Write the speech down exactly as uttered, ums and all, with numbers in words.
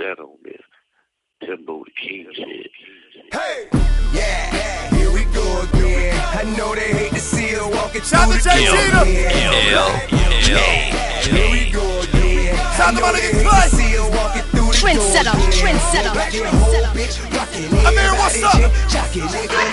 that on there. Timbo the King shit. Hey, yeah, here we go again. I know they hate to see her walking Shout through to the Jay Cheetah. Here we go again. Shout to my nigga Clay. Trendsetter, trendsetter, trendsetter. Amir, what's up?